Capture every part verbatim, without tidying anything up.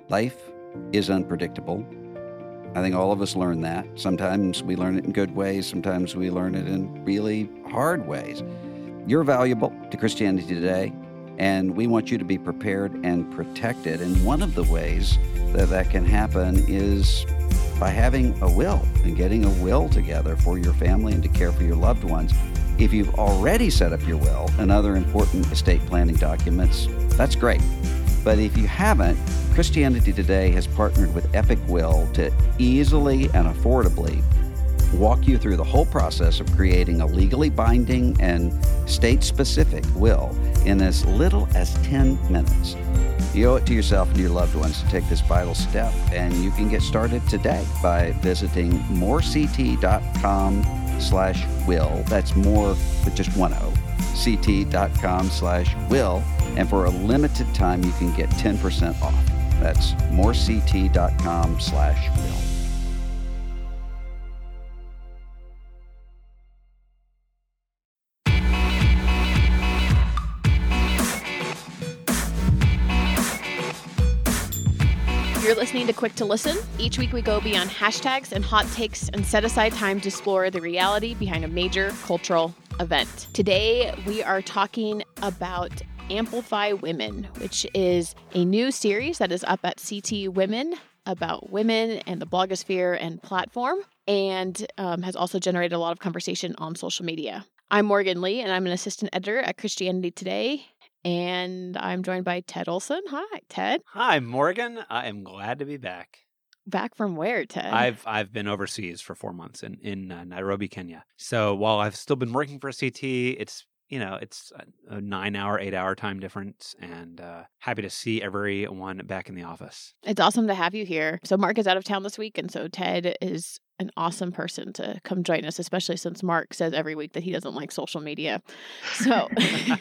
Life is unpredictable. I think all of us learn that. Sometimes we learn it in good ways. Sometimes we learn it in really hard ways. You're valuable to Christianity Today, and we want you to be prepared and protected. And one of the ways that that can happen is by having a will and getting a will together for your family and to care for your loved ones. If you've already set up your will and other important estate planning documents, that's great. But if you haven't, Christianity Today has partnered with Epic Will to easily and affordably walk you through the whole process of creating a legally binding and state-specific will in as little as ten minutes. You owe it to yourself and your loved ones to take this vital step, and you can get started today by visiting morect.com slash will. That's more with just one O. ct.com slash will. And for a limited time, you can get ten percent off. That's morect.com slash will. You're listening to Quick to Listen. Each week we go beyond hashtags and hot takes and set aside time to explore the reality behind a major cultural event. Today we are talking about Amplify Women, which is a new series that is up at C T Women about women and the blogosphere and platform, and um, has also generated a lot of conversation on social media. I'm Morgan Lee, and I'm an assistant editor at Christianity Today. And I'm joined by Ted Olson. Hi, Ted. Hi, Morgan. I am glad to be back. Back from where, Ted? I've I've been overseas for four months in in uh, Nairobi, Kenya. So while I've still been working for C T, it's you know it's a, a nine hour, eight hour time difference, and uh, happy to see everyone back in the office. It's awesome to have you here. So Mark is out of town this week, and so Ted is an awesome person to come join us, especially since Mark says every week that he doesn't like social media. So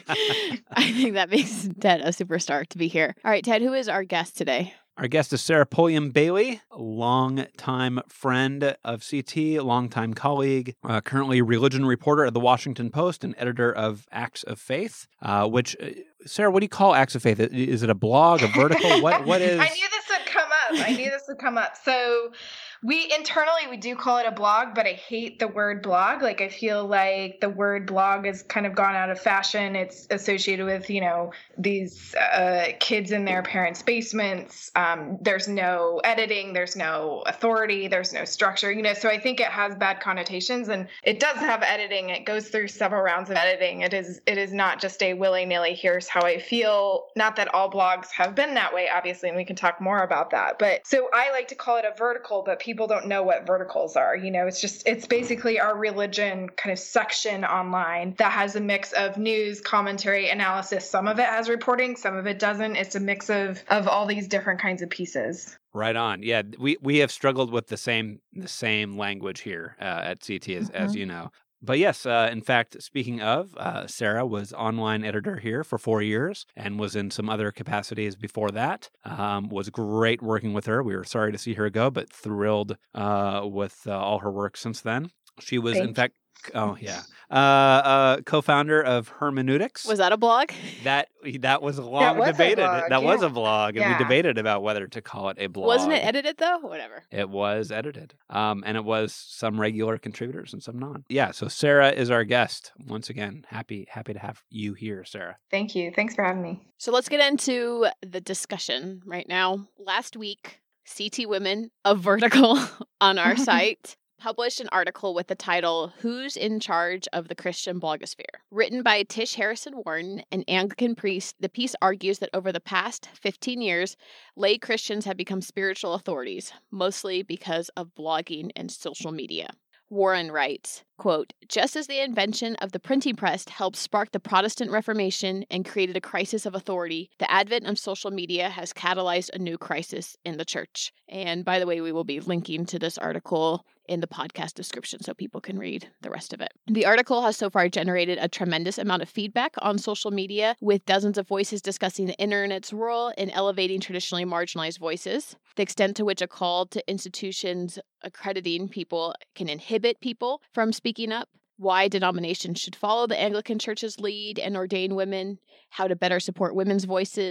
I think that makes Ted a superstar to be here. All right, Ted, who is our guest today? Our guest is Sarah Pulliam Bailey, a longtime friend of C T, longtime colleague, uh, currently religion reporter at the Washington Post and editor of Acts of Faith, uh, which, uh, Sarah, what do you call Acts of Faith? Is it a blog, a vertical? What What is... I knew this would come up. I knew this would come up. So we internally, we do call it a blog, but I hate the word blog. Like, I feel like the word blog has kind of gone out of fashion. It's associated with, you know, these uh, kids in their parents' basements. Um, there's no editing. There's no authority. There's no structure, you know, so I think it has bad connotations, and it does have editing. It goes through several rounds of editing. It is, it is not just a willy-nilly, here's how I feel. Not that all blogs have been that way, obviously, and we can talk more about that. But so I like to call it a vertical, but people don't know what verticals are. You know, it's just, it's basically our religion kind of section online that has a mix of news, commentary, analysis. Some of it has reporting, some of it doesn't. It's a mix of, of all these different kinds of pieces. Right on. Yeah, we, we have struggled with the same the same language here uh, at C T, as, mm-hmm. as you know. But yes, uh, in fact, speaking of, uh, Sarah was online editor here for four years and was in some other capacities before that. Um, was great working with her. We were sorry to see her go, but thrilled uh, with uh, all her work since then. She was, Thanks. in fact, oh yeah, uh, uh, co-founder of Hermeneutics. Was that a blog? That that was long that was debated. A blog, that yeah. was a blog, and yeah. we debated about whether to call it a blog. Wasn't it edited though? Whatever. It was edited, um, and it was some regular contributors and some non. Yeah. So Sarah is our guest once again. Happy happy to have you here, Sarah. Thank you. Thanks for having me. So let's get into the discussion right now. Last week, C T Women, a vertical on our site, published an article with the title, Who's in Charge of the Christian Blogosphere? Written by Tish Harrison Warren, an Anglican priest, the piece argues that over the past fifteen years, lay Christians have become spiritual authorities, mostly because of blogging and social media. Warren writes, quote, just as the invention of the printing press helped spark the Protestant Reformation and created a crisis of authority, the advent of social media has catalyzed a new crisis in the church. And by the way, we will be linking to this article in the podcast description so people can read the rest of it. The article has so far generated a tremendous amount of feedback on social media, with dozens of voices discussing the internet's role in elevating traditionally marginalized voices, the extent to which a call to institutions accrediting people can inhibit people from speaking up, why denominations should follow the Anglican Church's lead and ordain women, how to better support women's voices,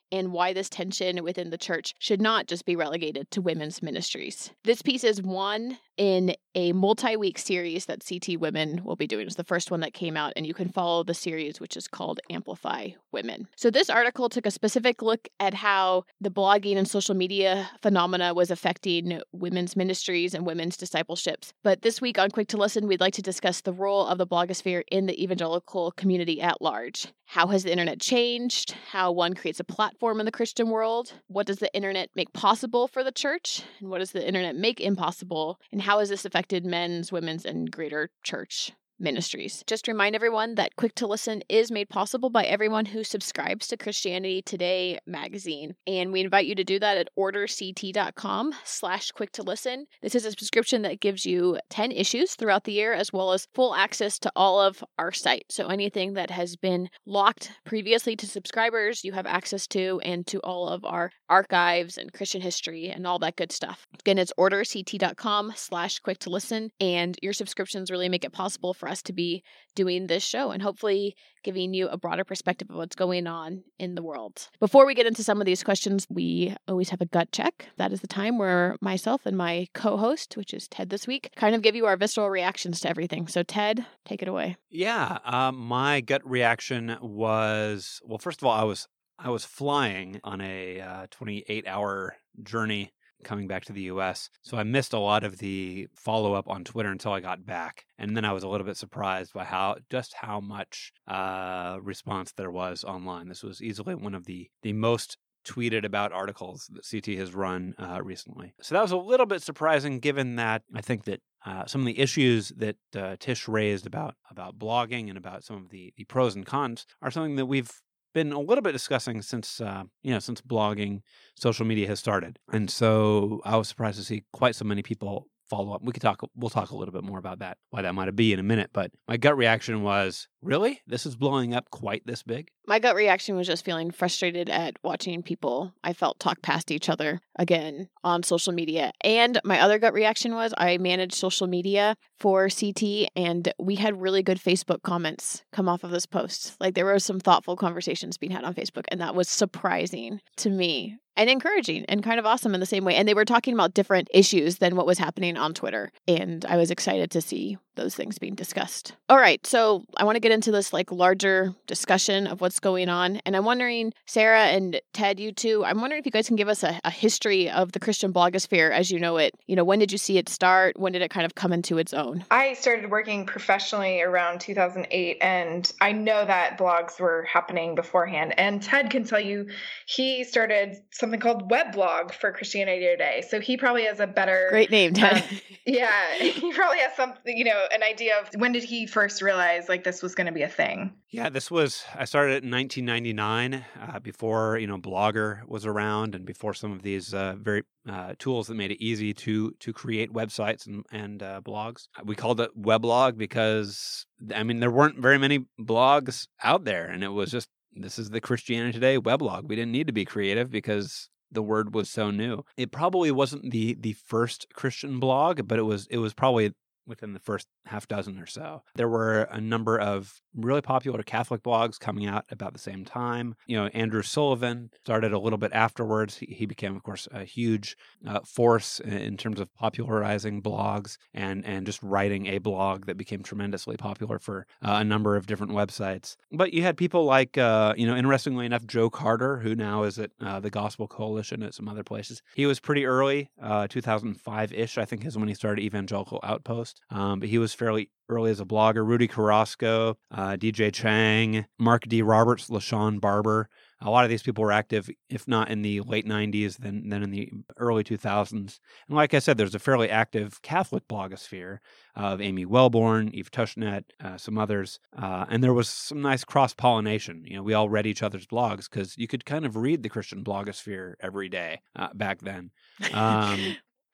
and why this tension within the church should not just be relegated to women's ministries. This piece is one in a multi-week series that C T Women will be doing. It's the first one that came out, and you can follow the series, which is called Amplify Women. So this article took a specific look at how the blogging and social media phenomena was affecting women's ministries and women's discipleships. But this week on Quick to Listen, we'd like to discuss the role of the blogosphere in the evangelical community at large. How has the internet changed? How one creates a platform in the Christian world? What does the internet make possible for the church? And what does the internet make impossible? And how has this affected men's, women's, and greater church ministries? Just remind everyone that Quick to Listen is made possible by everyone who subscribes to Christianity Today magazine. And we invite you to do that at orderct.com slash quick to listen. This is a subscription that gives you ten issues throughout the year, as well as full access to all of our site. So anything that has been locked previously to subscribers, you have access to, and to all of our archives and Christian history and all that good stuff. Again, it's orderct.com slash quick to listen. And your subscriptions really make it possible for us to be doing this show and hopefully giving you a broader perspective of what's going on in the world. Before we get into some of these questions, we always have a gut check. That is the time where myself and my co-host, which is Ted this week, kind of give you our visceral reactions to everything. So Ted, take it away. Yeah, um, my gut reaction was, well, first of all, I was I was flying on a uh, twenty-eight hour journey coming back to the U S. So I missed a lot of the follow-up on Twitter until I got back. And then I was a little bit surprised by how just how much uh, response there was online. This was easily one of the, the most tweeted about articles that C T has run uh, recently. So that was a little bit surprising, given that I think that uh, some of the issues that uh, Tish raised about, about blogging and about some of the, the pros and cons are something that we've been a little bit discussing since uh, you know since blogging, social media has started, and so I was surprised to see quite so many people follow up. We could talk. We'll talk a little bit more about that, why that might be in a minute. But my gut reaction was, really, this is blowing up quite this big? My gut reaction was just feeling frustrated at watching people I felt talk past each other again on social media. And my other gut reaction was I managed social media for C T, and we had really good Facebook comments come off of this post. Like, there were some thoughtful conversations being had on Facebook, and that was surprising to me and encouraging and kind of awesome in the same way. And they were talking about different issues than what was happening on Twitter. And I was excited to see those things being discussed. All right, so I want to get into this like larger discussion of what's going on. And I'm wondering, Sarah and Ted, you two, I'm wondering if you guys can give us a, a history of the Christian blogosphere as you know it. You know, when did you see it start? When did it kind of come into its own? I started working professionally around two thousand eight, and I know that blogs were happening beforehand. And Ted can tell you he started something called Weblog for Christianity Today. So he probably has a better... Great name, Ted. Um, yeah, he probably has something, you know, an idea of when did he first realize like this was going to be a thing? Yeah, this was, I started in nineteen ninety-nine, uh, before, you know, Blogger was around and before some of these uh, very uh, tools that made it easy to to create websites and, and uh, blogs. We called it Weblog because, I mean, there weren't very many blogs out there, and it was just, this is the Christianity Today weblog. We didn't need to be creative because the word was so new. It probably wasn't the the first Christian blog, but it was it was probably within the first half dozen or so. There were a number of really popular Catholic blogs coming out about the same time. You know, Andrew Sullivan started a little bit afterwards. He, he became, of course, a huge uh, force in, in terms of popularizing blogs and, and just writing a blog that became tremendously popular for uh, a number of different websites. But you had people like, uh, you know, interestingly enough, Joe Carter, who now is at uh, the Gospel Coalition at some other places. He was pretty early, uh, two thousand five-ish, I think, is when he started Evangelical Outpost. Um, but he was fairly early as a blogger. Rudy Carrasco, uh, D J Chang, Mark D. Roberts, LaShawn Barber. A lot of these people were active, if not in the late nineties, then then in the early two thousands. And like I said, there's a fairly active Catholic blogosphere of Amy Wellborn, Eve Tushnet, uh, some others. Uh, and there was some nice cross-pollination. You know, we all read each other's blogs because you could kind of read the Christian blogosphere every day uh, back then. Um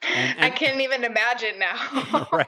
And, I and, can't even imagine now. right.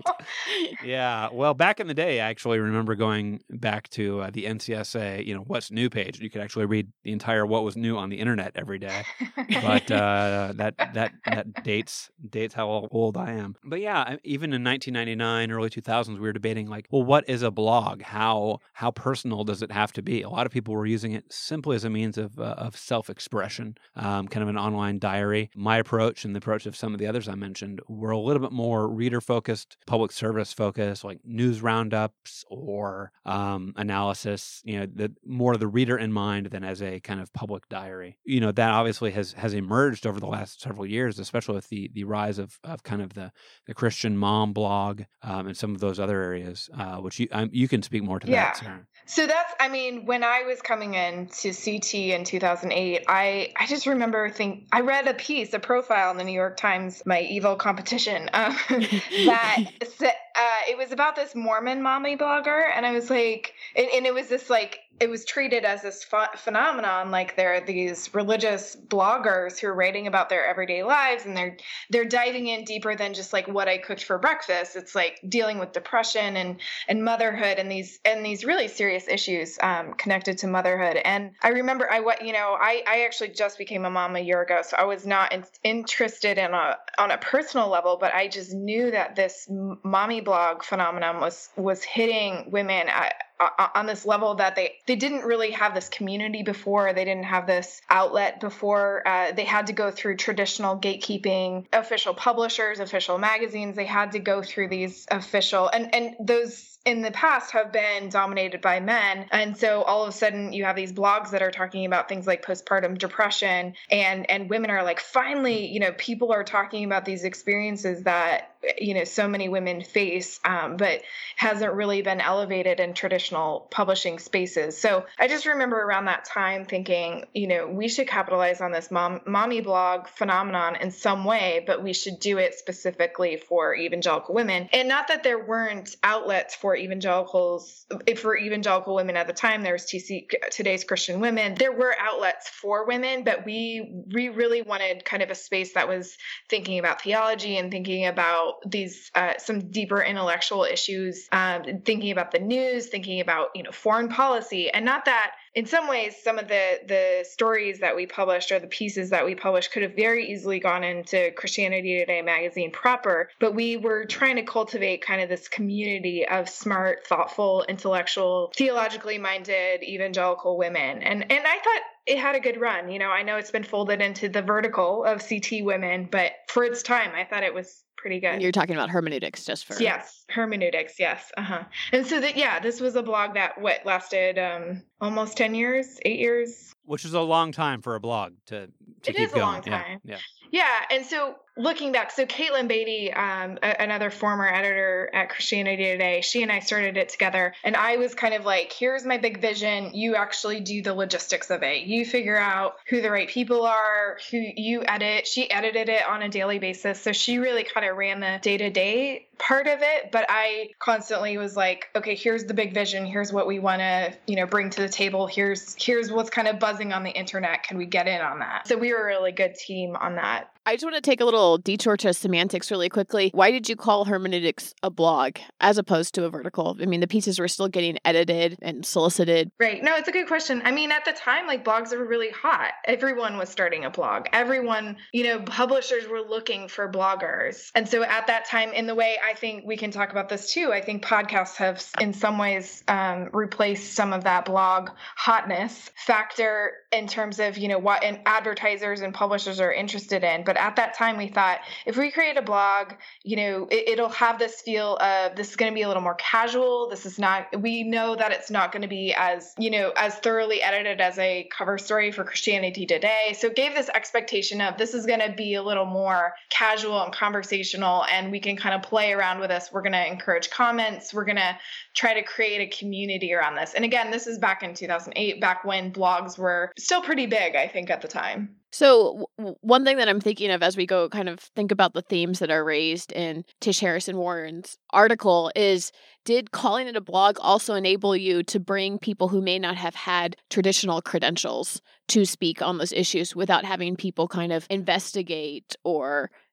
Yeah. Well, back in the day, I actually remember going back to uh, the N C S A, you know, what's new page. You could actually read the entire what was new on the internet every day. But uh, that that that dates dates how old I am. But yeah, even in nineteen ninety-nine, early two thousands, we were debating like, well, what is a blog? How how personal does it have to be? A lot of people were using it simply as a means of uh, of self-expression, um, kind of an online diary. My approach and the approach of some of the others I mentioned were a little bit more reader-focused, public service focused, like news roundups or um, analysis. You know, the more the reader in mind than as a kind of public diary. You know, that obviously has has emerged over the last several years, especially with the the rise of of kind of the the Christian mom blog um, and some of those other areas, uh, which you um, you can speak more to yeah. that, Sarah. So that's, I mean, when I was coming in to C T in two thousand eight, I, I just remember think I read a piece, a profile in the New York Times, my evil competition, um, that said, uh, it was about this Mormon mommy blogger. And I was like, and, and it was this like, it was treated as this ph- phenomenon, like there are these religious bloggers who are writing about their everyday lives, and they're they're diving in deeper than just like what I cooked for breakfast. It's like dealing with depression and and motherhood and these and these really serious issues um, connected to motherhood. And I remember I what you know I I actually just became a mom a year ago, so I was not in, interested in a on a personal level, but I just knew that this mommy blog phenomenon was was hitting women at, on this level that they, they didn't really have this community before. They didn't have this outlet before. Uh, they had to go through traditional gatekeeping, official publishers, official magazines. They had to go through these official, and, and those in the past have been dominated by men. And so all of a sudden you have these blogs that are talking about things like postpartum depression, and, and women are like, finally, you know, people are talking about these experiences that, you know, so many women face, um, but hasn't really been elevated in traditional publishing spaces. So I just remember around that time thinking, you know, we should capitalize on this mom, mommy blog phenomenon in some way, but we should do it specifically for evangelical women. And not that there weren't outlets for evangelicals, for evangelical women at the time. There was T C, Today's Christian Women. There were outlets for women, but we, we really wanted kind of a space that was thinking about theology and thinking about these uh, some deeper intellectual issues, um, thinking about the news, thinking about, you know, foreign policy. And not that in some ways, some of the the stories that we published or the pieces that we published could have very easily gone into Christianity Today magazine proper, but we were trying to cultivate kind of this community of smart, thoughtful, intellectual, theologically minded evangelical women. And and I thought it had a good run. You know, I know it's been folded into the vertical of C T Women, but for its time, I thought it was pretty good. And you're talking about hermeneutics just for... Yes, hermeneutics, yes. Uh-huh. And so that, yeah, this was a blog that, what, lasted um, almost ten years, eight years? Which is a long time for a blog to, to it keep is going. a long time. Yeah, yeah. Yeah, and so looking back, so Caitlin Beatty, um, a- another former editor at Christianity Today, she and I started it together, and I was kind of like, here's my big vision. You actually do the logistics of it. You figure out who the right people are, who you edit. She edited it on a daily basis, so she really kind of ran the day-to-day part of it, but I constantly was like, okay, here's the big vision. Here's what we want to, you know, bring to the table. Here's here's what's kind of buzzing on the internet. Can we get in on that? So we were a really good team on that. I just want to take a little detour to semantics really quickly. Why did you call hermeneutics a blog as opposed to a vertical? I mean, the pieces were still getting edited and solicited. Right. No, it's a good question. I mean, at the time, like blogs were really hot. Everyone was starting a blog. Everyone, you know, publishers were looking for bloggers. And so at that time, in the way I think we can talk about this too, I think podcasts have in some ways um, replaced some of that blog hotness factor in terms of, you know, what and advertisers and publishers are interested in. But at that time, we thought if we create a blog, you know, it, it'll have this feel of this is going to be a little more casual. This is not, we know that it's not going to be as, you know, as thoroughly edited as a cover story for Christianity Today. So it gave this expectation of this is going to be a little more casual and conversational, and we can kind of play around with this. We're going to encourage comments. We're going to try to create a community around this. And again, this is back in two thousand eight, back when blogs were still pretty big, I think, at the time. So w- one thing that I'm thinking of as we go kind of think about the themes that are raised in Tish Harrison Warren's article is, did calling it a blog also enable you to bring people who may not have had traditional credentials to speak on those issues without having people kind of investigate or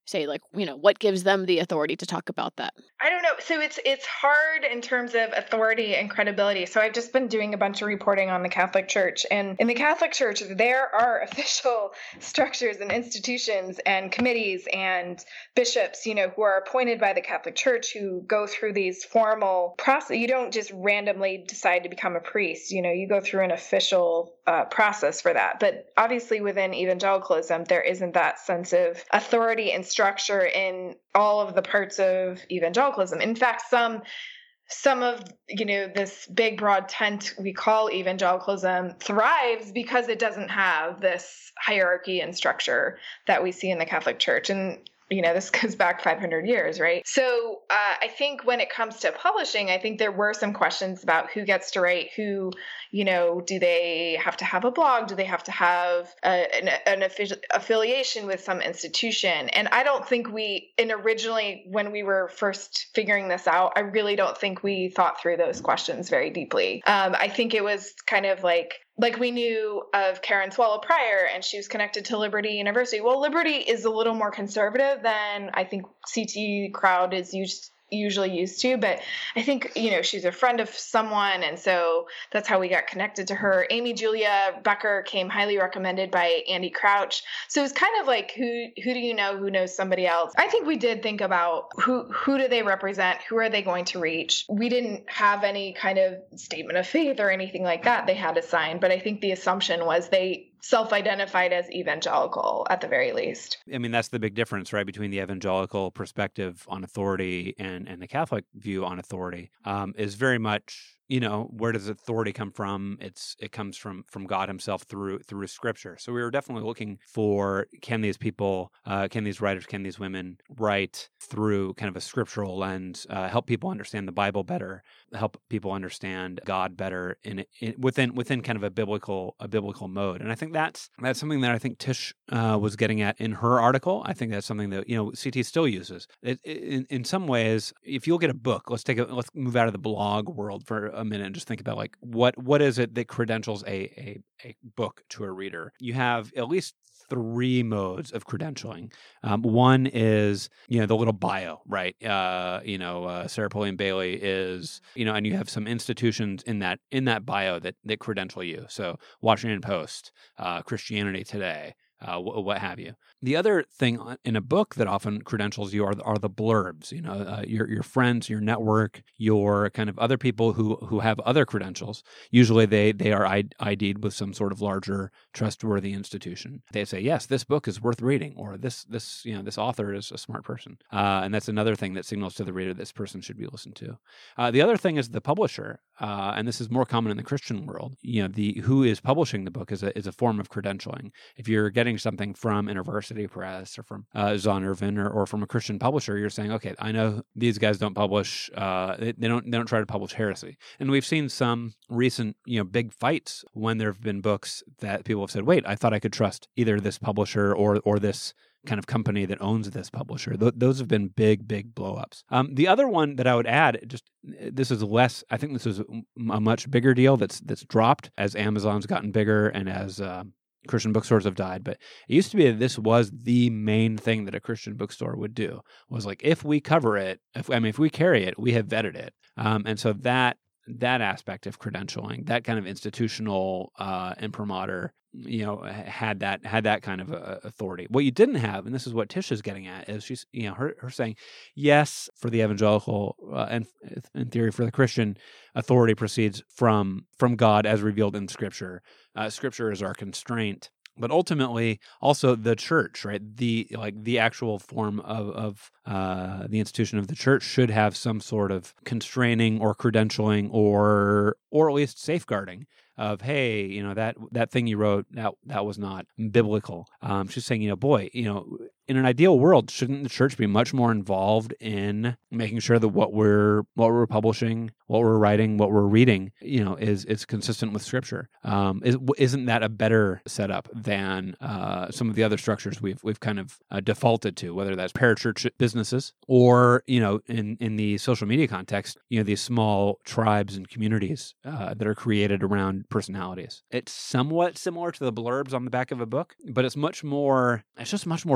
say, like, you know, what gives them the authority to talk about that? I don't know. So it's it's hard in terms of authority and credibility. So I've just been doing a bunch of reporting on the Catholic Church. And in the Catholic Church, there are official structures and institutions and committees and bishops, you know, who are appointed by the Catholic Church, who go through these formal process. You don't just randomly decide to become a priest. You know, you go through an official uh, process for that. But obviously within evangelicalism, there isn't that sense of authority and structure in all of the parts of evangelicalism. In fact, some some of, you know, this big broad tent we call evangelicalism thrives because it doesn't have this hierarchy and structure that we see in the Catholic Church. And you know, this goes back five hundred years, right? So uh, I think when it comes to publishing, I think there were some questions about who gets to write, who, you know, do they have to have a blog? Do they have to have a, an, an affi- affiliation with some institution? And I don't think we, and originally when we were first figuring this out, I really don't think we thought through those questions very deeply. Um, I think it was kind of like, Like we knew of Karen Swallow Prior, and she was connected to Liberty University. Well, Liberty is a little more conservative than I think C T crowd is used usually used to, but I think, you know, she's a friend of someone, and so that's how we got connected to her. Amy Julia Becker came highly recommended by Andy Crouch. So it's kind of like, who who do you know who knows somebody else? I think we did think about who who do they represent? Who are they going to reach? We didn't have any kind of statement of faith or anything like that they had to sign, but I think the assumption was they self-identified as evangelical at the very least. I mean, that's the big difference, right, between the evangelical perspective on authority and, and the Catholic view on authority, um, is very much, you know, where does authority come from? It's it comes from from God himself through through Scripture. So we were definitely looking for, can these people, uh, can these writers, can these women write through kind of a scriptural lens, uh, help people understand the Bible better, help people understand God better in, in within within kind of a biblical a biblical mode. And I think that's that's something that I think Tish uh, was getting at in her article. I think that's something that, you know, C T still uses. It, it, in in some ways, if you'll get a book, let's take a let's move out of the blog world for a minute and just think about, like, what what is it that credentials a a, a book to a reader? You have at least three modes of credentialing. Um, one is, you know, the little bio, right? Uh, you know, uh, Sarah Pulliam Bailey is, you know, and you have some institutions in that in that bio that that credential you. So Washington Post, uh, Christianity Today, uh, wh- what have you. The other thing in a book that often credentials you are are the blurbs. You know, uh, your your friends, your network, your kind of other people who who have other credentials. Usually, they they are I D'd with some sort of larger, trustworthy institution. They say, yes, this book is worth reading, or this this you know this author is a smart person, uh, and that's another thing that signals to the reader this person should be listened to. Uh, the other thing is the publisher, uh, and this is more common in the Christian world. You know, the who is publishing the book is a is a form of credentialing. If you're getting something from InterVarsity Press or from uh, Zondervan or, or from a Christian publisher, you're saying, okay, I know these guys don't publish, uh, they, they don't they don't try to publish heresy. And we've seen some recent, you know, big fights when there have been books that people have said, wait, I thought I could trust either this publisher or or this kind of company that owns this publisher. Th- those have been big, big blowups. Um, the other one that I would add, just this is less, I think this is a much bigger deal that's that's dropped as Amazon's gotten bigger and as uh, Christian bookstores have died, but it used to be that this was the main thing that a Christian bookstore would do, was like, if we cover it, if I mean, if we carry it, we have vetted it. Um, and so that that aspect of credentialing, that kind of institutional uh, imprimatur, you know, had that had that kind of uh, authority. What you didn't have, and this is what Tish is getting at, is she's, you know, her, her saying, yes, for the evangelical uh, and in theory for the Christian, authority proceeds from from God as revealed in Scripture. Uh, scripture is our constraint. But ultimately, also the church, right? The like the actual form of of uh, the institution of the church should have some sort of constraining or credentialing or or at least safeguarding of, hey, you know, that that thing you wrote, that that was not biblical. Um, she's saying, you know, boy, you know, in an ideal world, shouldn't the church be much more involved in making sure that what we're what we're publishing, what we're writing, what we're reading, you know, is is consistent with Scripture? Um, is, isn't that a better setup than uh, some of the other structures we've we've kind of uh, defaulted to, whether that's parachurch businesses or, you know, in in the social media context, you know, these small tribes and communities uh, that are created around personalities. It's somewhat similar to the blurbs on the back of a book, but it's much more. It's just much more tribal.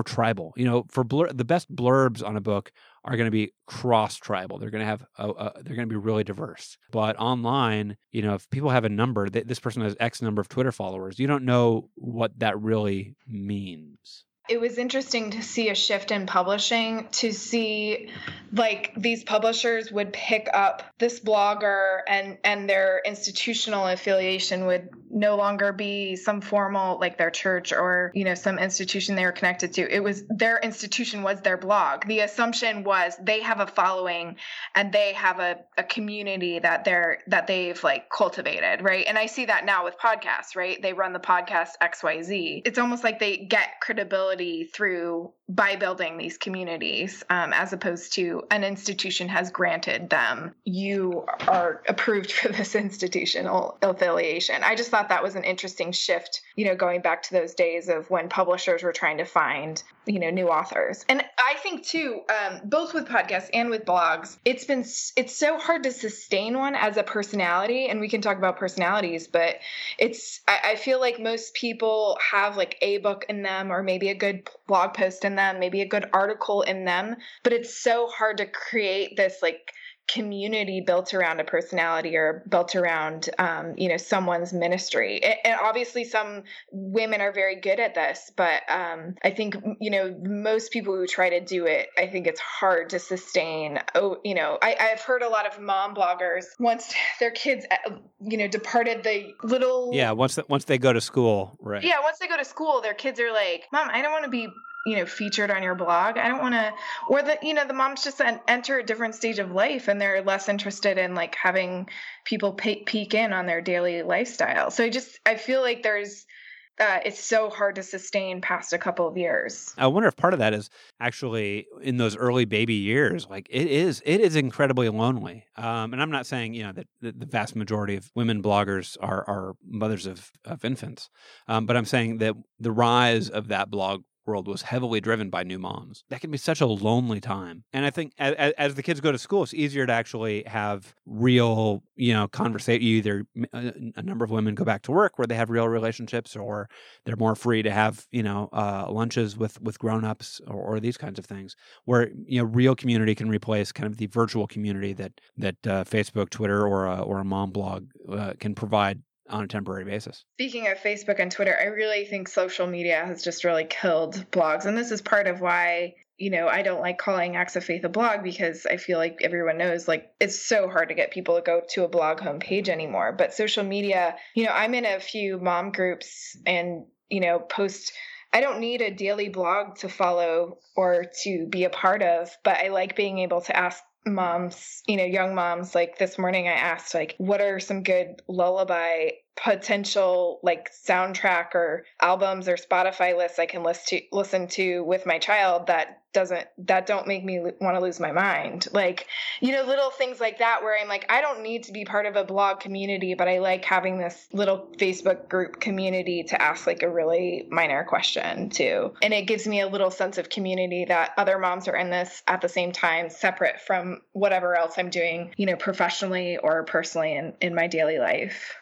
tribal. You know, for blur, the best blurbs on a book are going to be cross tribal. They're going to have a, a, they're going to be really diverse. But online, you know, if people have a number, th- this person has X number of Twitter followers, you don't know what that really means. It was interesting to see a shift in publishing, to see like these publishers would pick up this blogger and, and their institutional affiliation would no longer be some formal, like their church or, you know, some institution they were connected to. It was their institution was their blog. The assumption was they have a following and they have a, a community that they're, that they've like cultivated. Right. And I see that now with podcasts, right? They run the podcast X Y Z. It's almost like they get credibility through by building these communities, um, as opposed to an institution has granted them, you are approved for this institutional affiliation. I just thought that was an interesting shift, you know, going back to those days of when publishers were trying to find, you know, new authors. And I think too, um, both with podcasts and with blogs, it's been, it's so hard to sustain one as a personality. And we can talk about personalities, but it's, I, I feel like most people have like a book in them or maybe a good blog post in them, maybe a good article in them, but it's so hard to create this like community built around a personality or built around, um, you know, someone's ministry. And, and obviously some women are very good at this, but um, I think, you know, most people who try to do it, I think it's hard to sustain. Oh, you know, I, I've heard a lot of mom bloggers, once their kids, you know, departed the little... Yeah, once, the, once they go to school, right. Yeah, once they go to school, their kids are like, Mom, I don't want to be, you know, featured on your blog. I don't want to, or the, you know, the moms just enter a different stage of life and they're less interested in like having people pe- peek in on their daily lifestyle. So I just, I feel like there's, uh, it's so hard to sustain past a couple of years. I wonder if part of that is actually in those early baby years, like it is, it is incredibly lonely. Um, and I'm not saying, you know, that the, the vast majority of women bloggers are, are mothers of, of infants. Um, but I'm saying that the rise of that blog world was heavily driven by new moms. That can be such a lonely time. And I think as, as the kids go to school, it's easier to actually have real, you know, conversation. Either a, a number of women go back to work where they have real relationships, or they're more free to have, you know, uh, lunches with, with grown-ups or, or these kinds of things where, you know, real community can replace kind of the virtual community that, that uh, Facebook, Twitter, or a, or a mom blog uh, can provide on a temporary basis. Speaking of Facebook and Twitter, I really think social media has just really killed blogs. And this is part of why, you know, I don't like calling Acts of Faith a blog, because I feel like everyone knows, like, it's so hard to get people to go to a blog homepage anymore. But social media, you know, I'm in a few mom groups and, you know, post, I don't need a daily blog to follow or to be a part of, but I like being able to ask moms, you know, young moms. Like this morning I asked, like, what are some good lullaby potential like soundtrack or albums or Spotify lists I can listen to listen to with my child that doesn't that don't make me want to lose my mind. Like, you know, little things like that where I'm like, I don't need to be part of a blog community, but I like having this little Facebook group community to ask like a really minor question to. And it gives me a little sense of community that other moms are in this at the same time, separate from whatever else I'm doing, you know, professionally or personally in, in my daily life.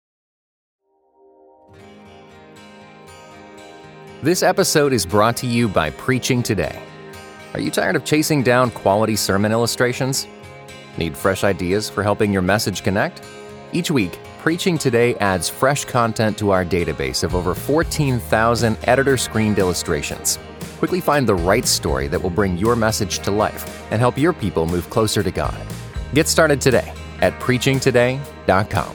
This episode is brought to you by Preaching Today. Are you tired of chasing down quality sermon illustrations? Need fresh ideas for helping your message connect? Each week, Preaching Today adds fresh content to our database of over fourteen thousand editor-screened illustrations. Quickly find the right story that will bring your message to life and help your people move closer to God. Get started today at preaching today dot com.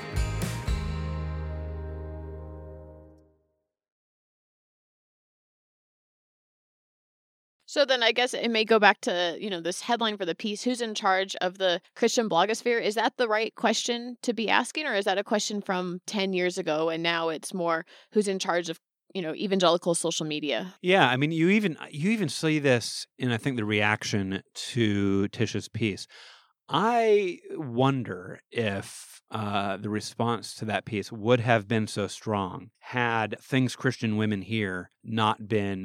So then I guess it may go back to, you know, this headline for the piece, who's in charge of the Christian blogosphere? Is that the right question to be asking, or is that a question from ten years ago and now it's more who's in charge of, you know, evangelical social media? Yeah, I mean, you even you even see this in, I think, the reaction to Tish's piece. I wonder if uh, the response to that piece would have been so strong had Things Christian Women Here not been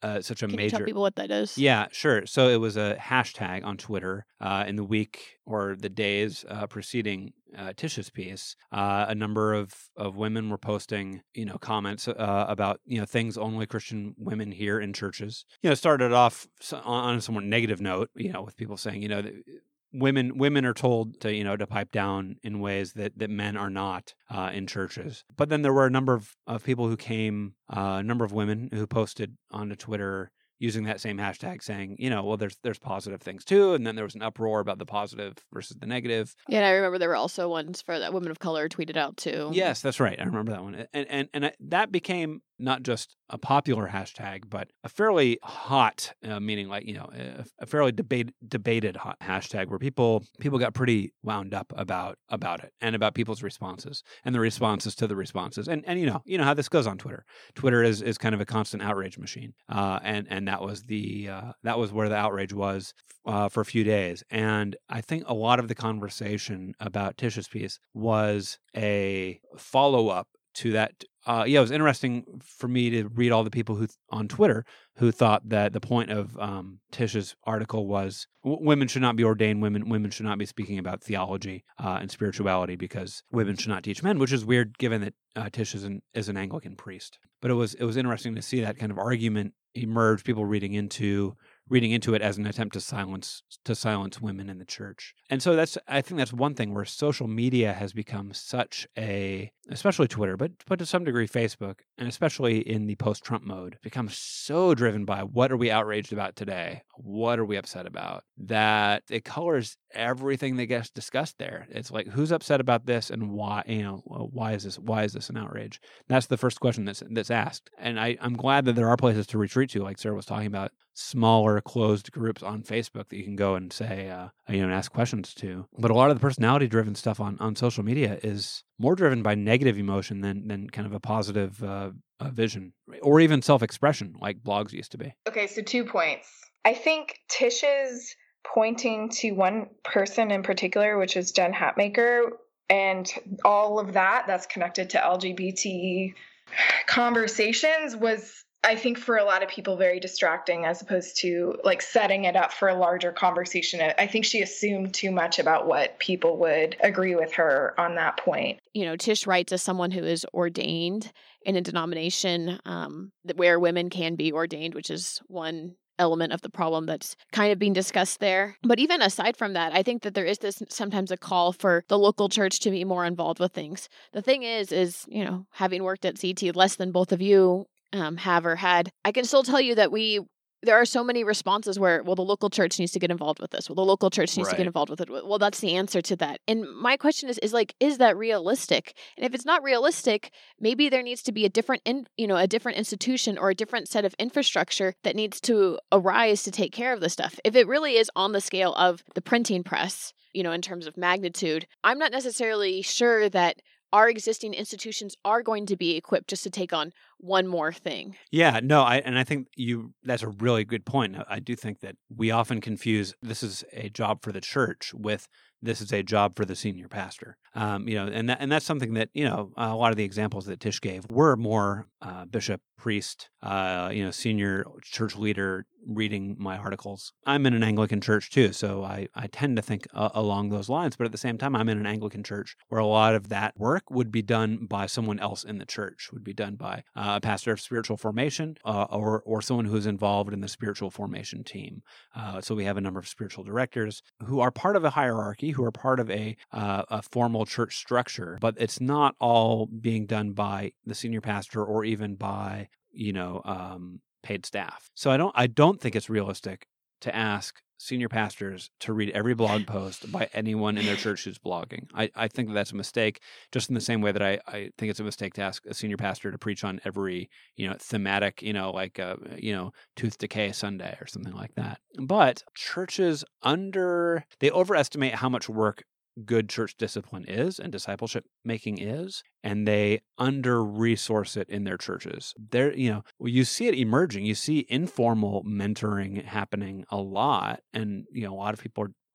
uh, such a Can major. you tell people what that is? Yeah, sure. So it was a hashtag on Twitter uh, in the week or the days uh, preceding uh, Tish's piece. Uh, a number of, of women were posting, you know, comments uh, about, you know, things only Christian women hear in churches. You know, it started off on a somewhat negative note, you know, with people saying, you know, that women women are told to, you know, to pipe down in ways that, that men are not uh, in churches. But then there were a number of, of people who came, uh, a number of women who posted onto Twitter using that same hashtag saying, you know, well, there's there's positive things too. And then there was an uproar about the positive versus the negative. Yeah, and I remember there were also ones for that women of color tweeted out too. Yes, that's right. I remember that one. And and and I, that became not just a popular hashtag, but a fairly hot, uh, meaning like, you know, a, a fairly debate, debated hot hashtag where people people got pretty wound up about about it and about people's responses and the responses to the responses. And and you know, you know how this goes on Twitter. Twitter is is kind of a constant outrage machine. Uh, and and that was the uh, that was where the outrage was uh, for a few days. And I think a lot of the conversation about Tish's piece was a follow up to that. Uh, yeah, it was interesting for me to read all the people who on Twitter who thought that the point of um, Tish's article was w- women should not be ordained women. Women should not be speaking about theology uh, and spirituality because women should not teach men, which is weird given that uh, Tish is an, is an Anglican priest. But it was it was interesting to see that kind of argument emerge. People reading into reading into it as an attempt to silence to silence women in the church. And so that's I think that's one thing where social media has become such a, especially Twitter, but but to some degree Facebook, and especially in the post-Trump mode, become so driven by what are we outraged about today? What are we upset about? That it colors everything that gets discussed there. It's like, who's upset about this and why, you know, why is this why is this an outrage? That's the first question that's that's asked. And I, I'm glad that there are places to retreat to, like Sarah was talking about, smaller closed groups on Facebook that you can go and say, uh, you know, and ask questions to. But a lot of the personality driven stuff on, on social media is more driven by negative emotion than, than kind of a positive uh, uh, vision or even self-expression like blogs used to be. Okay, so two points. I think Tish's pointing to one person in particular, which is Jen Hatmaker, and all of that that's connected to L G B T conversations was, I think, for a lot of people very distracting as opposed to like setting it up for a larger conversation. I think she assumed too much about what people would agree with her on that point. You know, Tish writes as someone who is ordained in a denomination um, where women can be ordained, which is one element of the problem that's kind of being discussed there. But even aside from that, I think that there is this sometimes a call for the local church to be more involved with things. The thing is, is, you know, having worked at C T less than both of you um, have or had, I can still tell you that we there are so many responses where, well, the local church needs to get involved with this. Well, the local church needs Right. to get involved with it. Well, that's the answer to that. And my question is, is like, is that realistic? And if it's not realistic, maybe there needs to be a different, in, you know, a different institution or a different set of infrastructure that needs to arise to take care of this stuff. If it really is on the scale of the printing press, you know, in terms of magnitude, I'm not necessarily sure that our existing institutions are going to be equipped just to take on one more thing. Yeah, no, I and I think you that's a really good point. I do think that we often confuse this is a job for the church with this is a job for the senior pastor. Um, you know, and that, and that's something that, you know, a lot of the examples that Tish gave were more uh, bishop, priest, uh, you know, senior church leader reading my articles. I'm in an Anglican church too, so I, I tend to think uh, along those lines. But at the same time, I'm in an Anglican church where a lot of that work would be done by someone else in the church, would be done by uh, a pastor of spiritual formation uh, or or someone who's involved in the spiritual formation team. Uh, so we have a number of spiritual directors who are part of a hierarchy, who are part of a uh, a formal church structure, but it's not all being done by the senior pastor or even by, you know, um, paid staff. So I don't I don't think it's realistic to ask senior pastors to read every blog post by anyone in their church who's blogging. I, I think that that's a mistake, just in the same way that I, I think it's a mistake to ask a senior pastor to preach on every, you know, thematic, you know, like, uh, you know, tooth decay Sunday or something like that. But churches under, they overestimate how much work good church discipline is and discipleship making is, and they under-resource it in their churches. There, you know, you see it emerging. You see informal mentoring happening a lot, and, you know, a lot of people are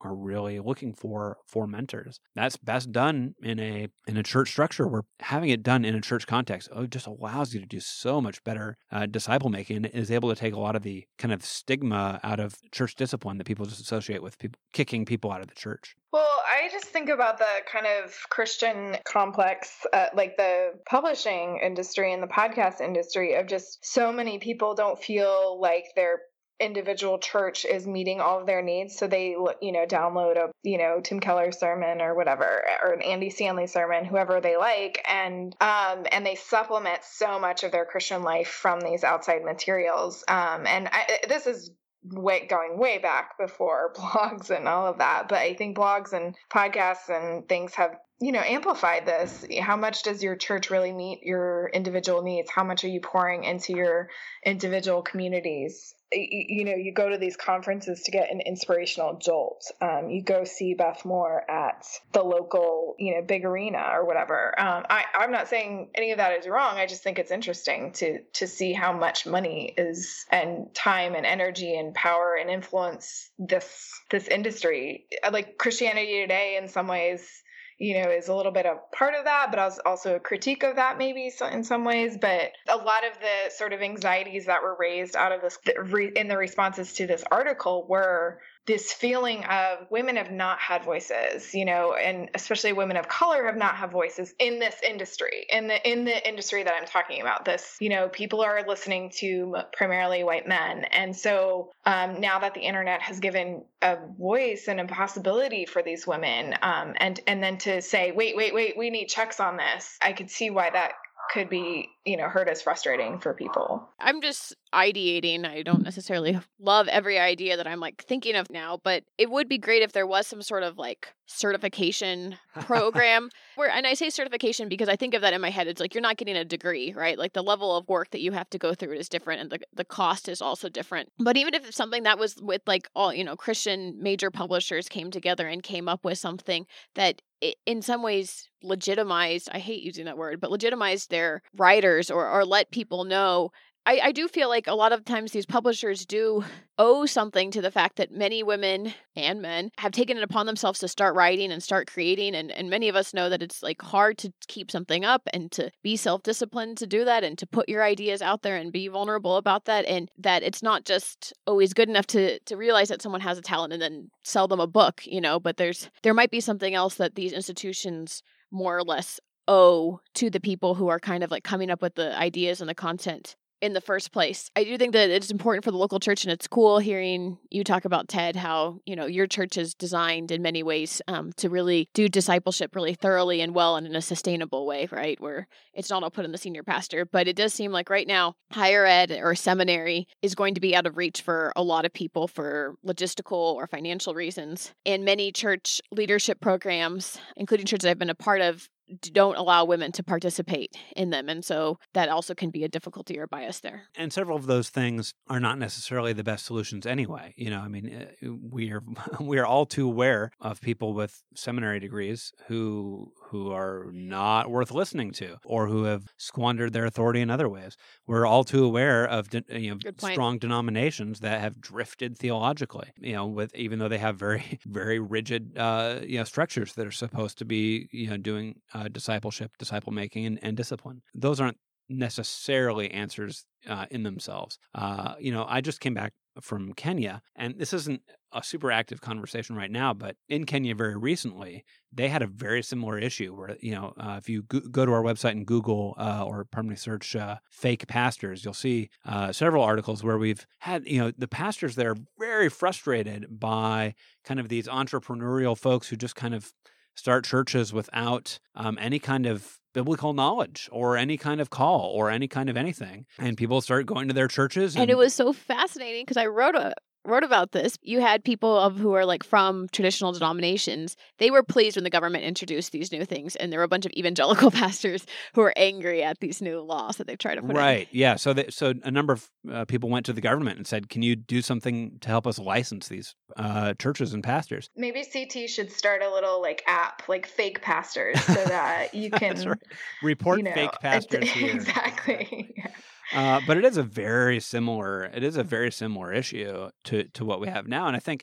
are really looking for for mentors. That's best done in a in a church structure where having it done in a church context oh, just allows you to do so much better uh, disciple making, and is able to take a lot of the kind of stigma out of church discipline that people just associate with people kicking people out of the church. Well, I just think about the kind of Christian complex, uh, like the publishing industry and the podcast industry, of just so many people don't feel like their individual church is meeting all of their needs. So they, you know, download a, you know, Tim Keller sermon or whatever, or an Andy Stanley sermon, whoever they like. And, um, and they supplement so much of their Christian life from these outside materials. Um, and I, this is way going way back before blogs and all of that. But I think blogs and podcasts and things have, you know, amplified this. How much does your church really meet your individual needs? How much are you pouring into your individual communities? You, you know, you go to these conferences to get an inspirational jolt. Um, you go see Beth Moore at the local, you know, big arena or whatever. Um, I, I'm not saying any of that is wrong. I just think it's interesting to to see how much money is and time and energy and power and influence this this industry. Like Christianity Today, in some ways, you know, is a little bit of part of that, but also a critique of that maybe in some ways. But a lot of the sort of anxieties that were raised out of this in the responses to this article were this feeling of women have not had voices, you know, and especially women of color have not had voices in this industry, in the in the industry that I'm talking about. This, you know, people are listening to primarily white men. And so um, now that the internet has given a voice and a possibility for these women, um, and, and then to say, wait, wait, wait, we need checks on this, I could see why that could be, you know, heard as frustrating for people. I'm just ideating. I don't necessarily love every idea that I'm like thinking of now, but it would be great if there was some sort of like certification program where, and I say certification because I think of that in my head. It's like, you're not getting a degree, right? Like the level of work that you have to go through is different, and the, the cost is also different. But even if it's something that was with like all, you know, Christian major publishers came together and came up with something that in some ways legitimized, I hate using that word, but legitimized their writers, or, or let people know. I, I do feel like a lot of times these publishers do owe something to the fact that many women and men have taken it upon themselves to start writing and start creating. And, and many of us know that it's like hard to keep something up and to be self-disciplined to do that and to put your ideas out there and be vulnerable about that. And that it's not just always good enough to, to realize that someone has a talent and then sell them a book, you know, but there's, there might be something else that these institutions more or less owe to the people who are kind of like coming up with the ideas and the content in the first place. I do think that it's important for the local church, and it's cool hearing you talk about, Ted, how, you know, your church is designed in many ways um, to really do discipleship really thoroughly and well and in a sustainable way, right? Where it's not all put on the senior pastor. But it does seem like right now, higher ed or seminary is going to be out of reach for a lot of people for logistical or financial reasons. And many church leadership programs, including churches I've been a part of, don't allow women to participate in them. And so that also can be a difficulty or bias there. And several of those things are not necessarily the best solutions anyway. You know, I mean, we are we are all too aware of people with seminary degrees who who are not worth listening to, or who have squandered their authority in other ways. We're all too aware of de- you know strong denominations that have drifted theologically. You know, with even though they have very very rigid uh, you know structures that are supposed to be you know doing uh, discipleship, disciple making, and, and discipline. Those aren't necessarily answers uh, in themselves. Uh, you know, I just came back from Kenya, and this isn't a super active conversation right now, but in Kenya very recently, they had a very similar issue where, you know, uh, if you go, go to our website and Google uh, or permanently search uh, fake pastors, you'll see uh, several articles where we've had, you know, the pastors there very frustrated by kind of these entrepreneurial folks who just kind of start churches without um, any kind of biblical knowledge or any kind of call or any kind of anything. And people start going to their churches. And, and it was so fascinating because I wrote a wrote about this. You had people of who are like from traditional denominations. They were pleased when the government introduced these new things, and there were a bunch of evangelical pastors who were angry at these new laws that they tried to put right. in. Yeah. So, they, so a number of uh, people went to the government and said, "Can you do something to help us license these uh, churches and pastors?" Maybe C T should start a little like app, like fake pastors, so that you can right. report you know, fake pastors here. Exactly. Yeah. Uh, but it is a very similar, it is a very similar issue to, to what we have now. And I think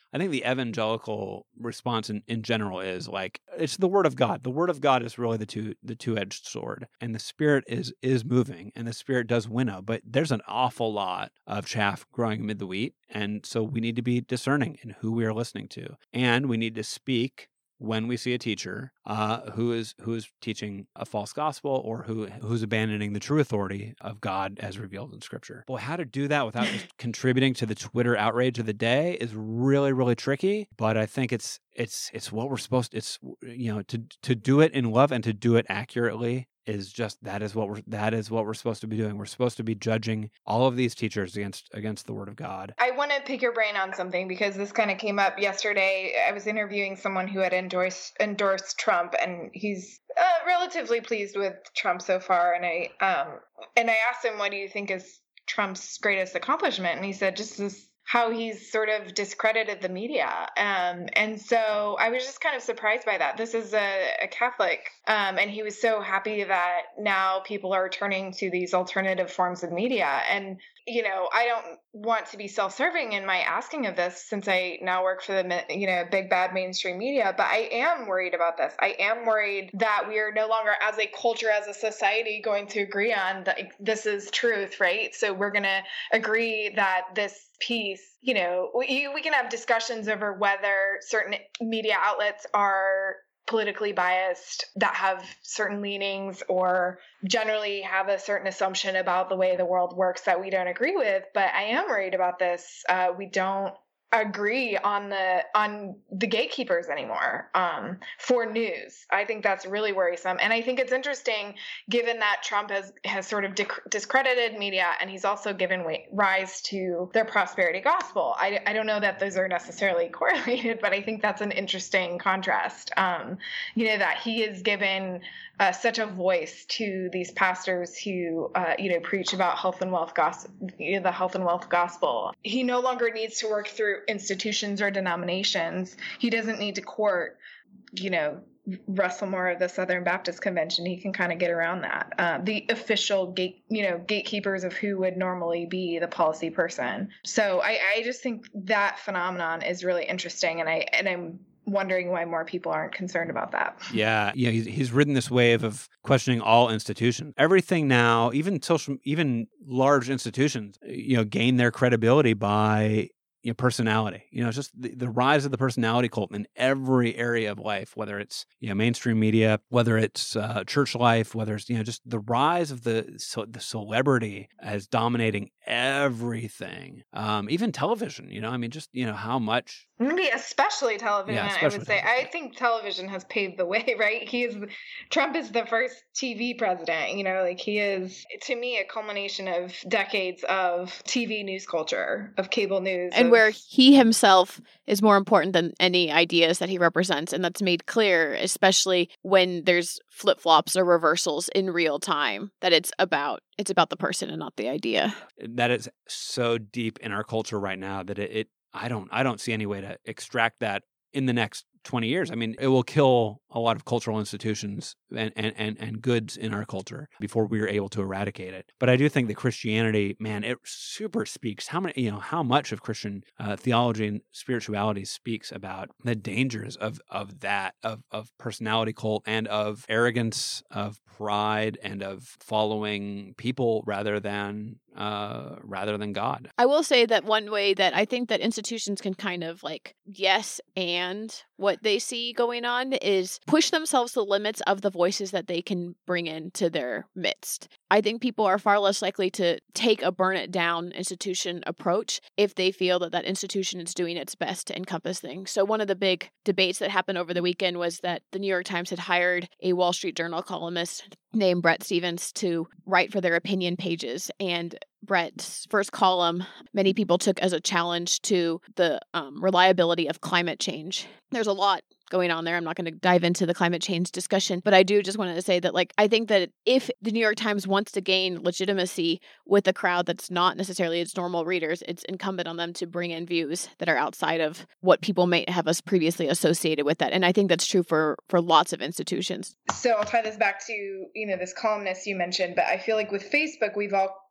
I think the evangelical response in, in general is like, it's the word of God. The word of God is really the two the two-edged sword. And the Spirit is is moving, and the Spirit does winnow. But there's an awful lot of chaff growing amid the wheat. And so we need to be discerning in who we are listening to. And we need to speak when we see a teacher uh, who is who is teaching a false gospel or who who's abandoning the true authority of God as revealed in Scripture. Boy, how to do that without just contributing to the Twitter outrage of the day is really, really tricky. But I think it's it's it's what we're supposed to, it's, you know, to to do it in love and to do it accurately is just that is what we're that is what we're supposed to be doing. We're supposed to be judging all of these teachers against against the word of God. I want to pick your brain on something because this kind of came up yesterday. I was interviewing someone who had endorsed endorsed Trump, and he's uh, relatively pleased with Trump so far. And I um and I asked him, "What do you think is Trump's greatest accomplishment?" And he said, "Just this." How he's sort of discredited the media. Um, and so I was just kind of surprised by that. This is a, a Catholic, um, and he was so happy that now people are turning to these alternative forms of media. And, you know, I don't want to be self-serving in my asking of this since I now work for the, you know, big bad mainstream media, but I am worried about this. I am worried that we are no longer as a culture, as a society, going to agree on that this is truth, right? So we're going to agree that this piece, you know, we, we can have discussions over whether certain media outlets are politically biased, that have certain leanings, or generally have a certain assumption about the way the world works that we don't agree with. But I am worried about this. Uh, we don't agree on the on the gatekeepers anymore um, for news. I think that's really worrisome. And I think it's interesting, given that Trump has, has sort of dic- discredited media, and he's also given way, rise to their prosperity gospel. I, I don't know that those are necessarily correlated, but I think that's an interesting contrast. Um, you know, that he is given uh, such a voice to these pastors who, uh, you know, preach about health and wealth gospel, you know, the health and wealth gospel. He no longer needs to work through institutions or denominations. He doesn't need to court, you know, Russell Moore of the Southern Baptist Convention. He can kind of get around that. Uh, the official gate, you know, gatekeepers of who would normally be the policy person. So I, I just think that phenomenon is really interesting, and I and I'm wondering why more people aren't concerned about that. Yeah, yeah, he's, he's ridden this wave of questioning all institutions. Everything now, even social, even large institutions, you know, gain their credibility by, you know, personality. You know, it's just the, the rise of the personality cult in every area of life, whether it's, you know, mainstream media, whether it's uh, church life, whether it's, you know, just the rise of the so, the celebrity as dominating everything, um, even television. You know, I mean, just, you know, how much. Maybe especially television, Yeah, especially I would say. television. I think television has paved the way, right? He is, Trump is the first T V president, you know, like he is, to me, a culmination of decades of T V news culture, of cable news. And of, where he himself is more important than any ideas that he represents. And that's made clear, especially when there's flip-flops or reversals in real time, that it's about it's about the person and not the idea. That is so deep in our culture right now that it, it I don't I don't see any way to extract that in the next twenty years. I mean, it will kill a lot of cultural institutions and, and, and, and goods in our culture before we are able to eradicate it. But I do think that Christianity, man, it super speaks how many, you know, how much of Christian uh, theology and spirituality speaks about the dangers of of that, of of personality cult and of arrogance, of pride, and of following people rather than uh, rather than God. I will say that one way that I think that institutions can kind of like yes and what they see going on is push themselves to the limits of the voices that they can bring into their midst. I think people are far less likely to take a burn it down institution approach if they feel that that institution is doing its best to encompass things. So one of the big debates that happened over the weekend was that the New York Times had hired a Wall Street Journal columnist named Bret Stephens to write for their opinion pages. And Bret's first column, many people took as a challenge to the um, reliability of climate change. There's a lot going on there. I'm not going to dive into the climate change discussion, but I do just want to say that, like, I think that if the New York Times wants to gain legitimacy with a crowd that's not necessarily its normal readers, it's incumbent on them to bring in views that are outside of what people may have us previously associated with that. And I think that's true for, for lots of institutions. So I'll tie this back to, you know, this columnist you mentioned, but I feel like with Facebook, we've all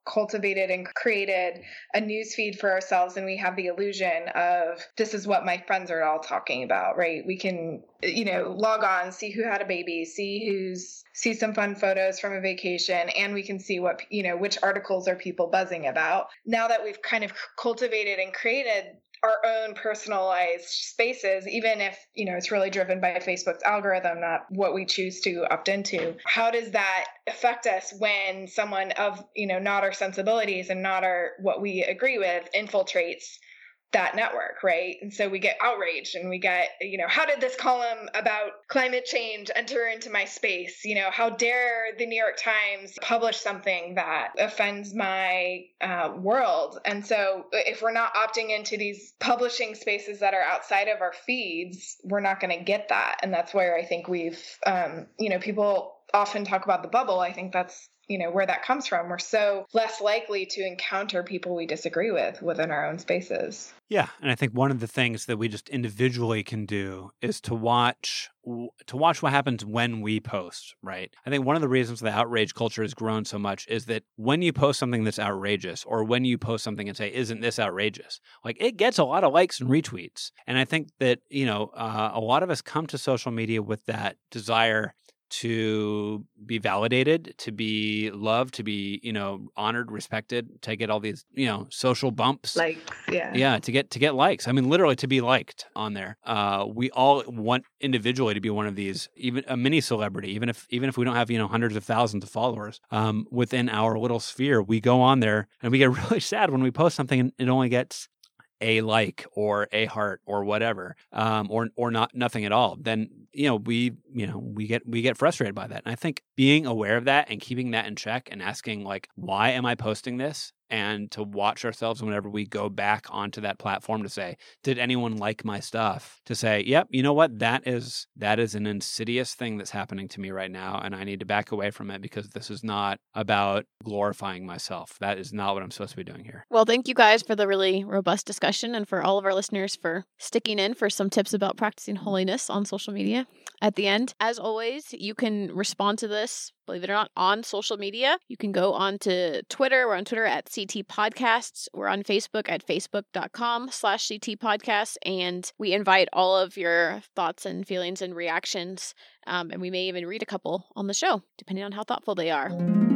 cultivated and created a news feed for ourselves, and we have the illusion of this is what my friends are all talking about, right? We can, you know, log on, see who had a baby, see who's see some fun photos from a vacation, and we can see what, you know, which articles are people buzzing about. Now that we've kind of cultivated and created our own personalized spaces, even if, you know, it's really driven by Facebook's algorithm, not what we choose to opt into. How does that affect us when someone of, you know, not our sensibilities and not our, what we agree with infiltrates that network, right? And so we get outraged and we get, you know, how did this column about climate change enter into my space? You know, how dare the New York Times publish something that offends my uh, world? And so if we're not opting into these publishing spaces that are outside of our feeds, we're not going to get that. And that's where I think we've, um, you know, people often talk about the bubble. I think that's, you know, where that comes from. We're so less likely to encounter people we disagree with within our own spaces. Yeah, and I think one of the things that we just individually can do is to watch to watch what happens when we post, right? I think one of the reasons the outrage culture has grown so much is that when you post something that's outrageous, or when you post something and say, isn't this outrageous? Like, it gets a lot of likes and retweets. And I think that, you know, uh, a lot of us come to social media with that desire to be validated, to be loved, to be, you know, honored, respected, to get all these, you know, social bumps. Likes, yeah. Yeah, to get to get likes. I mean, literally to be liked on there. Uh, we all want individually to be one of these, even a mini celebrity, even if even if we don't have, you know, hundreds of thousands of followers um, within our little sphere. We go on there and we get really sad when we post something and it only gets a like or a heart or whatever, um, or or not nothing at all. Then, you know, we you know we get we get frustrated by that. And I think being aware of that and keeping that in check and asking, like, why am I posting this? And to watch ourselves whenever we go back onto that platform to say, did anyone like my stuff? To say, yep, you know what? That is that is an insidious thing that's happening to me right now, and I need to back away from it because this is not about glorifying myself. That is not what I'm supposed to be doing here. Well, thank you guys for the really robust discussion, and for all of our listeners for sticking in for some tips about practicing holiness on social media at the end. As always, you can respond to this, believe it or not, on social media. You can go on to Twitter. We're on Twitter at C T Podcasts. We're on Facebook at facebook.com slash CT Podcasts. And we invite all of your thoughts and feelings and reactions. Um, and we may even read a couple on the show, depending on how thoughtful they are.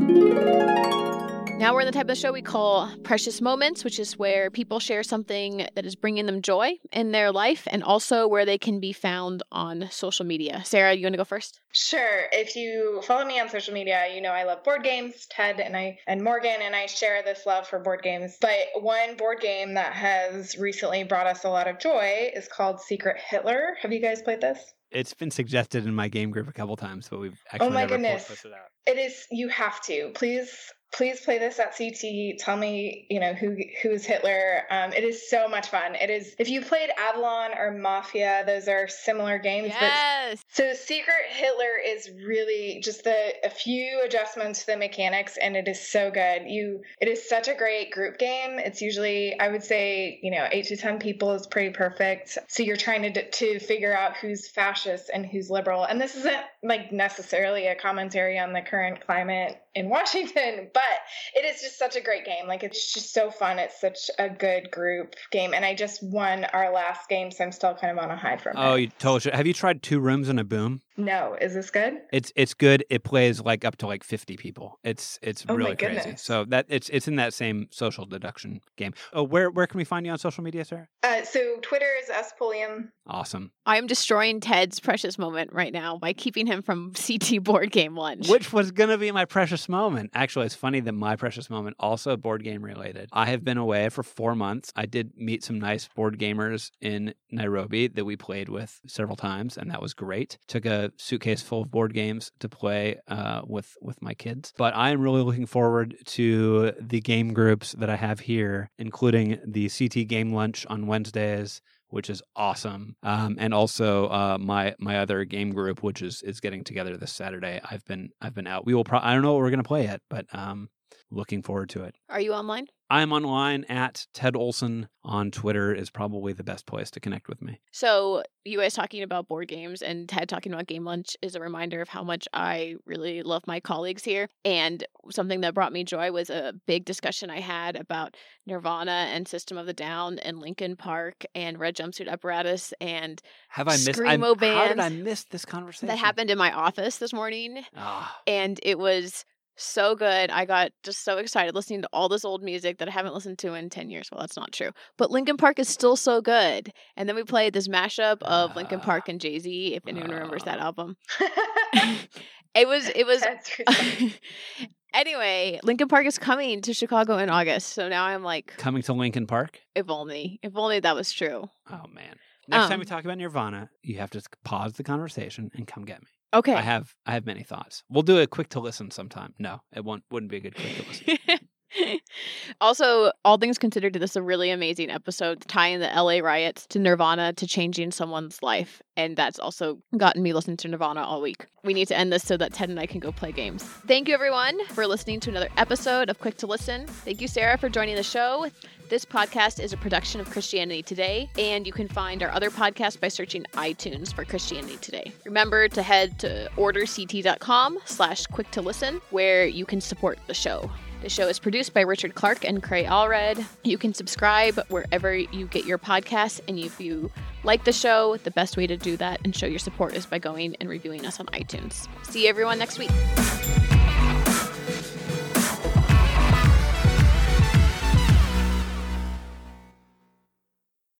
Now we're in the type of show we call Precious Moments, which is where people share something that is bringing them joy in their life, and also where they can be found on social media. Sarah, you want to go first? Sure. If you follow me on social media, you know I love board games. Ted and I and Morgan and I share this love for board games. But one board game that has recently brought us a lot of joy is called Secret Hitler. Have you guys played this? It's been suggested in my game group a couple times, but we've actually oh my never goodness. posted it out. It is, you have to. Please Please play this at C T. Tell me, you know, who who's Hitler. Um, it is so much fun. It is, if you played Avalon or Mafia, those are similar games. Yes. But, so Secret Hitler is really just the a few adjustments to the mechanics, and it is so good. You, it is such a great group game. It's usually, I would say, you know, eight to ten people is pretty perfect. So you're trying to to figure out who's fascist and who's liberal. And this isn't like necessarily a commentary on the current climate in Washington, but it is just such a great game. Like, it's just so fun. It's such a good group game. And I just won our last game, so I'm still kind of on a high from oh, it. you totally should. Have you tried Two Rooms and a Boom? No. Is this good? It's it's good. It plays like up to like fifty people. It's it's Oh, my really crazy. goodness. So that it's it's in that same social deduction game. Oh, where where can we find you on social media, Sarah? Uh, so Twitter is Espolium. Awesome. I am destroying Ted's precious moment right now by keeping him from C T board game lunch. Which was going to be my precious moment. Actually, it's funny that my precious moment also board game related. I have been away for four months. I did meet some nice board gamers in Nairobi that we played with several times, and that was great. Took a suitcase full of board games to play uh, with, with my kids. But I am really looking forward to the game groups that I have here, including the C T Game Lunch on Wednesdays, which is awesome. Um, and also uh, my my other game group, which is is getting together this Saturday. I've been I've been out. We will. Pro- I don't know what we're gonna play yet, but um, looking forward to it. Are you online? I'm online at Ted Olson on Twitter is probably the best place to connect with me. So you guys talking about board games and Ted talking about Game Lunch is a reminder of how much I really love my colleagues here. And something that brought me joy was a big discussion I had about Nirvana and System of a Down and Linkin Park and Red Jumpsuit Apparatus and Have I missed? Screamo I, band. How did I miss this conversation? That happened in my office this morning. Ah. And it was so good. I got just so excited listening to all this old music that I haven't listened to in ten years. Well, that's not true. But Linkin Park is still so good. And then we played this mashup of Linkin Park and Jay-Z, if anyone remembers that album. It was, it was, anyway, Linkin Park is coming to Chicago in August. So now I'm like, Coming to Linkin Park? if only, if only that was true. Oh, man. Next Um, time we talk about Nirvana, you have to pause the conversation and come get me. Okay. I have I have many thoughts. We'll do a quick to listen sometime. No, it won't wouldn't be a good quick to listen. Also, all things considered, this is a really amazing episode tying the L A riots to Nirvana to changing someone's life. And that's also gotten me listening to Nirvana all week. We need to end this so that Ted and I can go play games. Thank you, everyone, for listening to another episode of Quick to Listen. Thank you, Sarah, for joining the show. This podcast is a production of Christianity Today, and you can find our other podcasts by searching iTunes for Christianity Today. Remember to head to orderct.com slash quick to listen, where you can support the show. The show is produced by Richard Clark and Cray Allred. You can subscribe wherever you get your podcasts, and if you like the show, the best way to do that and show your support is by going and reviewing us on iTunes. See everyone next week.